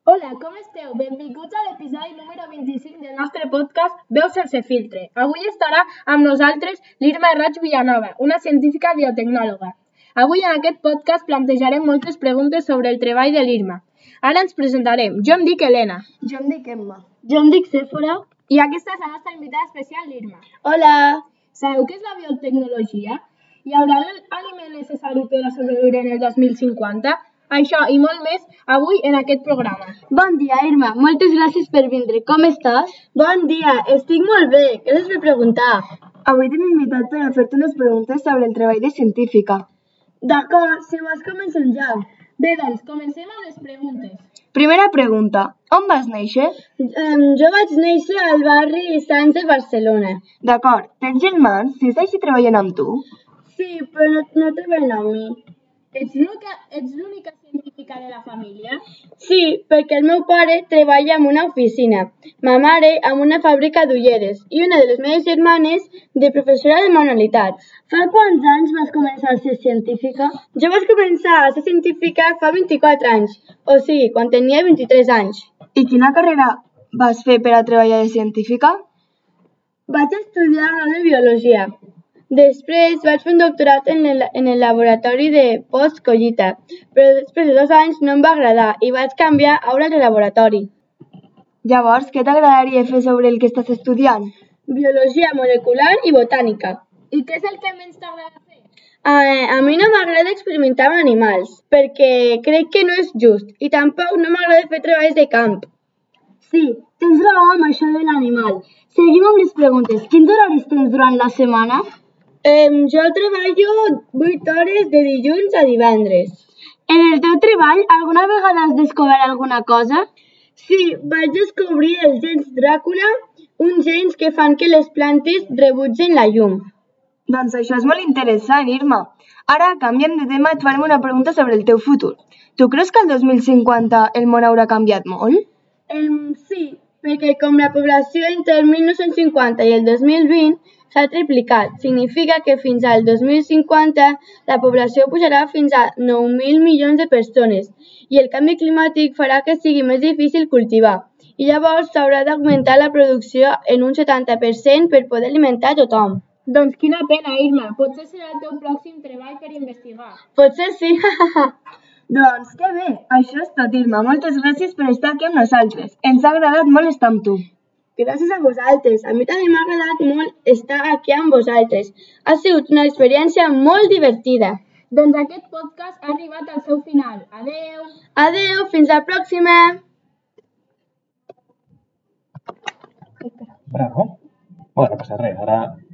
Hola, com esteu? Benvinguts a l'episodi número 25 del nostre podcast Veus sense filtre. Avui estarà amb nosaltres l'Irma Raig Villanova, una científica biotecnòloga. Avui en aquest podcast plantejarem moltes preguntes sobre el treball de l'Irma. Ara ens presentarem. Jo em dic Helena. Jo em dic Emma. Jo em dic Sèfora. I aquesta és la nostra invitada especial, l'Irma. Hola! Sabeu què és la biotecnologia? Hi haurà l'aliment necessari per a sobreviure en el 2050? Això i molt més avui en aquest programa. Bon dia, Irma. Moltes gràcies per vindre. Com estàs? Bon dia, estic molt bé. Gràcies per preguntar. Avui t'hem invitat per a fer-te unes preguntes sobre el treball de científica. D'acord, si vols comencem ja. Bé, doncs, comencem amb les preguntes. Primera pregunta. On vas néixer? Jo vaig néixer al barri Sants de Barcelona. D'acord. Tens germans? Si és així, treballen amb tu? Sí, però no treballen amb mi. Ets l'única científica de la família? Sí, perquè el meu pare treballa en una oficina, ma mare en una fàbrica d'ulleres i una de les meves germanes de professora de manualitats. Fa quants anys vas començar a ser científica? Jo vaig començar a ser científica fa 24 anys, o sigui, quan tenia 23 anys. I quina carrera vas fer per a treballar de científica? Vaig estudiar grau de biologia. Després vaig fer un doctorat en el laboratori de post-collita, però després de 2 anys no em va agradar i vaig canviar a un altre laboratori. Llavors, què t'agradaria fer sobre el que estàs estudiant? Biologia molecular i botànica. I què és el que menys t'agrada fer? A mi no m'agrada experimentar amb animals, perquè crec que no és just i tampoc no m'agrada fer treballs de camp. Sí, tens raó amb això de l'animal. Seguim amb les preguntes. Quins horaris tens durant la setmana? Jo treballo 8 hores de dilluns a divendres. En el teu treball, alguna vegada has descobert alguna cosa? Sí, vaig descobrir els gens Dràcula, uns gens que fan que les plantes rebutgen la llum. Doncs això és molt interessant, Irma. Ara, canviant de tema, et farem una pregunta sobre el teu futur. Tu creus que el 2050 el món haurà canviat molt? Sí, perquè com la població entre el 1950 i el 2020 s'ha triplicat, significa que fins al 2050 la població pujarà fins a 9.000 milions de persones i el canvi climàtic farà que sigui més difícil cultivar i llavors s'haurà d'augmentar la producció en un 70% per poder alimentar a tothom. Doncs quina pena, Irma. Potser serà el teu pròxim treball per investigar. Potser sí. Doncs que bé, això és tot, Irma. Moltes gràcies per estar aquí amb nosaltres. Ens ha agradat molt estar amb tu. Gràcies a vosaltres. A mi també m'ha agradat molt estar aquí amb vosaltres. Ha sigut una experiència molt divertida. Doncs aquest podcast ha arribat al seu final. Adeu! Adeu, fins la pròxima! Bravo. Bueno, no passa res, ara